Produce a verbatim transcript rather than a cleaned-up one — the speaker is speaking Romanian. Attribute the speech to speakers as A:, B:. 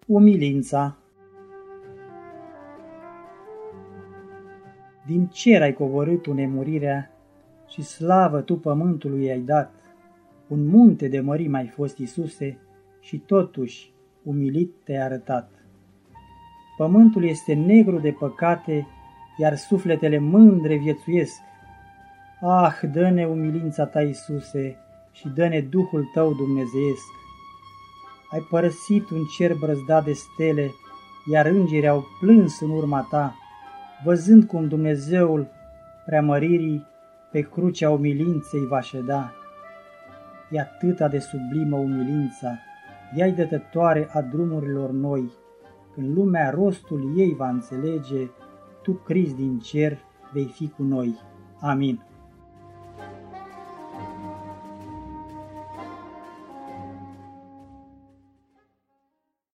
A: Umilința. Din cer ai coborât tu nemurirea și slavă tu pământului ai dat. Un munte de mărime ai fost, Iisuse, și totuși umilit te-ai arătat. Pământul este negru de păcate, iar sufletele mândre viețuiesc. Ah, dă-ne umilința ta, Iisuse, și dă-ne Duhul tău dumnezeiesc. Ai părăsit un cer brăzdat de stele, iar îngerii au plâns în urma ta, văzând cum Dumnezeul preamăririi pe crucea umilinței va ședa. E atâta de sublimă umilința, ea-i dătătoare a drumurilor noi. Când lumea rostul ei va înțelege, tu, Crist din cer, vei fi cu noi. Amin.